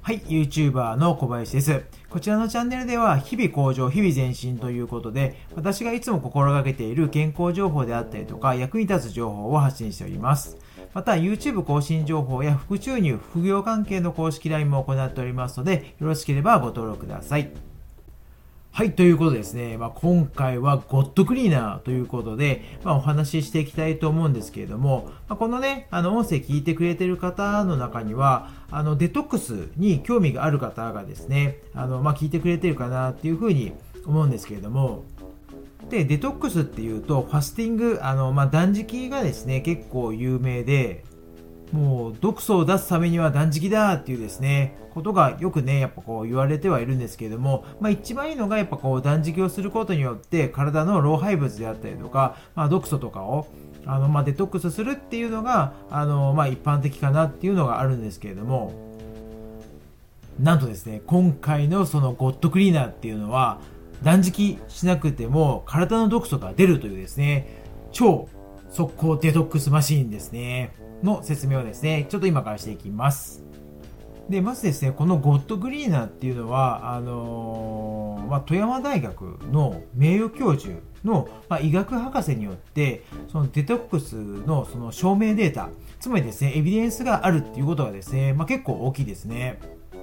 はい、YouTuber の小林です。こちらのチャンネルでは日々向上、日々前進ということで、私がいつも心がけている健康情報であったりとか、役に立つ情報を発信しております。また、YouTube 更新情報や副収入、副業関係の公式 LINE も行っておりますので、よろしければご登録ください。はい、ということでですね、今回はゴッドクリーナーということで、お話ししていきたいと思うんですけれども、このね、音声聞いてくれている方の中には、デトックスに興味がある方がですね、聞いてくれているかなっていうふうに思うんですけれども、で、デトックスっていうと、ファスティング、断食がですね、結構有名で、もう毒素を出すためには断食だっていうですね、ことがよくね、やっぱこう言われてはいるんですけれども、一番いいのがやっぱこう断食をすることによって体の老廃物であったりとか、毒素とかをデトックスするっていうのが一般的かなっていうのがあるんですけれども、なんとですね、今回のそのゴッドクリーナーっていうのは断食しなくても体の毒素が出るというですね、超速攻デトックスマシーンですねの説明をですね、ちょっと今からしていきます。で、まずですね、このゴッドクリーナーっていうのは、富山大学の名誉教授の、医学博士によって、そのデトックスのその証明データ、つまりですね、エビデンスがあるっていうことがですね、結構大きいですね。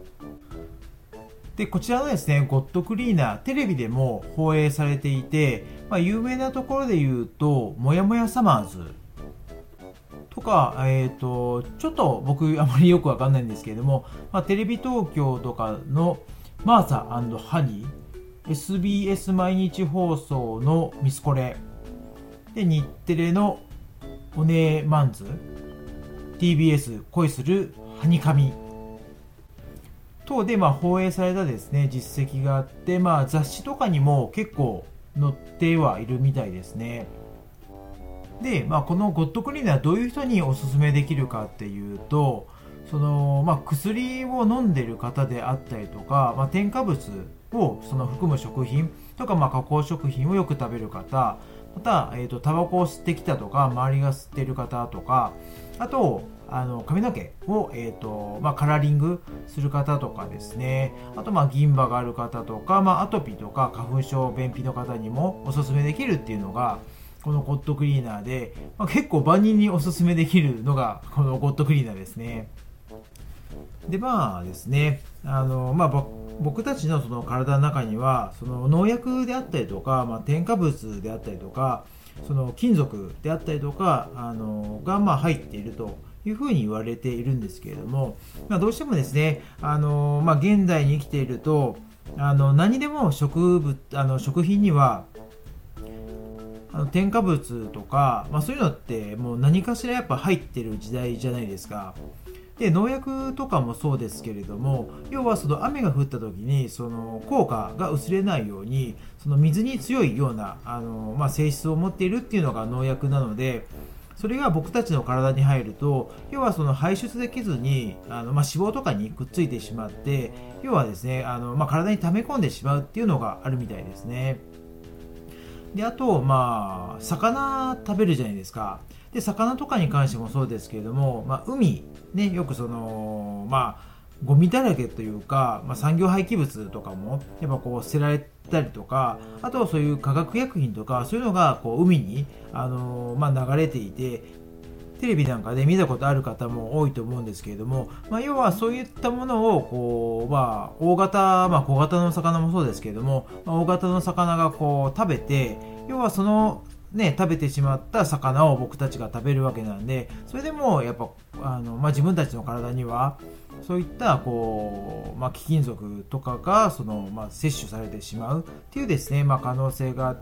で、こちらのですね、ゴッドクリーナー、テレビでも放映されていて、有名なところで言うと、もやもやサマーズとか、ちょっと僕あまりよくわかんないんですけれども、テレビ東京とかのマーサ&ハニー、SBS 毎日放送のミスコレ、で、日テレのおねえマンズ、TBS 恋するハニカミ等で放映されたですね、実績があって、雑誌とかにも結構載ってはいるみたいですね。で、このゴッドクリーナーどういう人におすすめできるかっていうと、その薬を飲んでる方であったりとか、添加物を含む食品とか、加工食品をよく食べる方、また、タバコを吸ってきたとか、周りが吸っている方とか、あと髪の毛を、カラーリングする方とかですね、あと銀歯がある方とか、アトピーとか花粉症便秘の方にもおすすめできるっていうのがこのゴッドクリーナーで、結構万人におすすめできるのがこのゴッドクリーナーですね。でですね、僕たちのその体の中にはその農薬であったりとか、添加物であったりとか、その金属であったりとかが入っているというふうに言われているんですけれども、どうしてもですね、現代に生きていると何でも食品には添加物とか、そういうのってもう何かしらやっぱ入ってる時代じゃないですか。で、農薬とかもそうですけれども、要はその雨が降った時にその効果が薄れないように、その水に強いような性質を持っているっていうのが農薬なので、それが僕たちの体に入ると、要はその排出できずに脂肪とかにくっついてしまって、要はですね体に溜め込んでしまうっていうのがあるみたいですね。で、あと魚食べるじゃないですか。で、魚とかに関してもそうですけれども、海ね、よくそのゴミだらけというか、産業廃棄物とかもやっぱこう捨てられたりとか、あとはそういう化学薬品とかそういうのがこう海に流れていて、テレビなんかで見たことある方も多いと思うんですけれども、要はそういったものをこう、大型、小型の魚もそうですけれども、大型の魚がこう食べて、要はその食べてしまった魚を僕たちが食べるわけなんで、それでもやっぱ自分たちの体にはそういったこう、貴金属とかが摂取されてしまうっていうですね、可能性があって、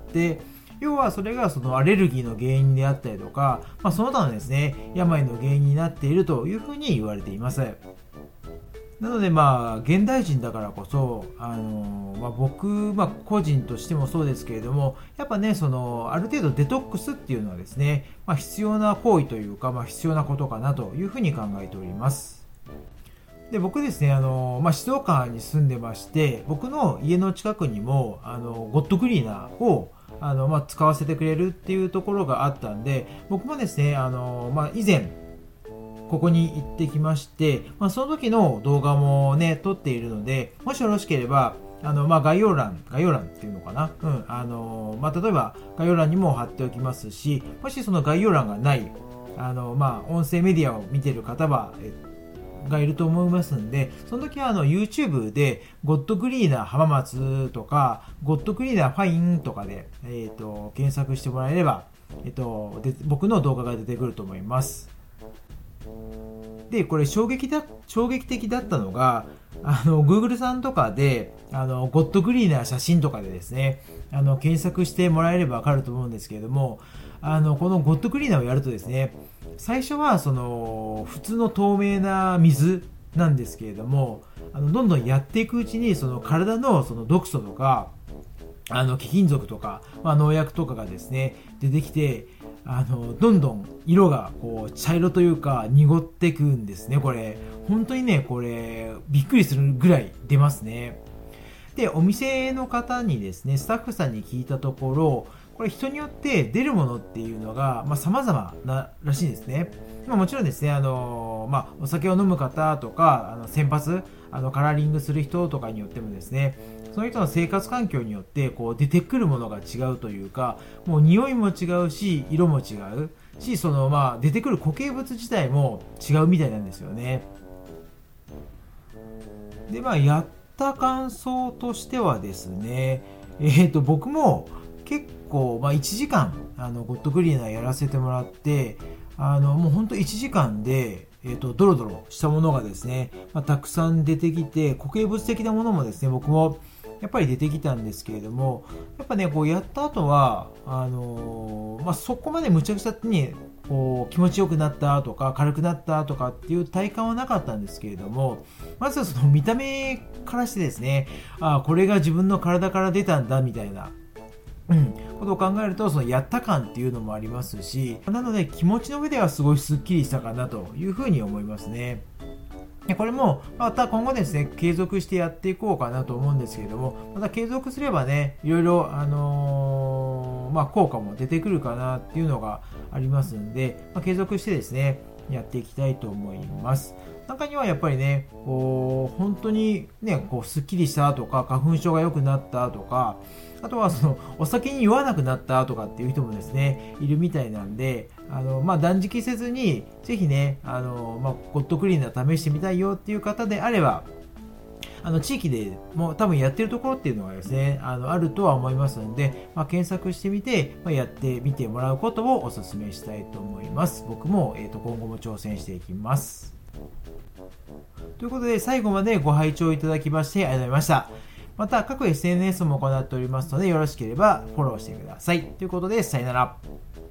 要はそれがそのアレルギーの原因であったりとか、その他のですね、病の原因になっているというふうに言われています。なので現代人だからこそ僕、個人としてもそうですけれども、やっぱね、ある程度デトックスっていうのはですね、必要な行為というか、必要なことかなというふうに考えております。で、僕ですね、静岡に住んでまして、僕の家の近くにもゴッドクリーナーを使わせてくれるっていうところがあったんで、僕もですね以前ここに行ってきまして、その時の動画もね、撮っているので、もしよろしければ、概要欄っていうのかな。例えば、概要欄にも貼っておきますし、もしその概要欄がない、音声メディアを見ている方がいると思いますんで、その時はYouTube でゴッドクリーナー浜松とか、ゴッドクリーナーファインとかで、検索してもらえれば、僕の動画が出てくると思います。で、これ衝撃的だったのが、Google さんとかで、ゴッドクリーナー写真とかでですね、検索してもらえればわかると思うんですけれども、このゴッドクリーナーをやるとですね、最初は普通の透明な水なんですけれども、どんどんやっていくうちに体の毒素とか貴金属とか、農薬とかがですね出てきて、どんどん色がこう茶色というか濁っていくんですね。これ本当にね、これびっくりするぐらい出ますね。で、お店の方にですね、スタッフさんに聞いたところ、これ人によって出るものっていうのが様々ならしいですね。もちろんですね、お酒を飲む方とか、洗髪、カラーリングする人とかによってもですね、その人の生活環境によってこう出てくるものが違うというか、もう匂いも違うし、色も違うし、出てくる固形物自体も違うみたいなんですよね。で、やった感想としてはですね、僕も結構、1時間ゴッドクリーナーやらせてもらって、もうほんと1時間でドロドロしたものがですね、たくさん出てきて、固形物的なものもですね、僕もやっぱり出てきたんですけれども、やっぱね、こうやった後はそこまでむちゃくちゃにこう気持ちよくなったとか軽くなったとかっていう体感はなかったんですけれども、まずはその見た目からしてですね、これが自分の体から出たんだみたいなことを考えると、そのやった感っていうのもありますし、なので気持ちの上ではすごいスッキリしたかなというふうに思いますね。これもまた今後ですね、継続してやっていこうかなと思うんですけれども、また継続すればね、いろいろ効果も出てくるかなっていうのがありますんで、継続してですね、やっていきたいと思います。中にはやっぱりね、本当にね、スッキリしたとか、花粉症が良くなったとか、あとはお酒に酔わなくなったとかっていう人もですね、いるみたいなんで、断食せずに、ぜひね、ゴッドクリーナー試してみたいよっていう方であれば、地域でも多分やってるところっていうのがですね、あるとは思いますので、検索してみて、やってみてもらうことをお勧めしたいと思います。僕も、今後も挑戦していきます。ということで、最後までご拝聴いただきましてありがとうございました。また、各 SNS も行っておりますので、よろしければフォローしてください。ということで、さよなら。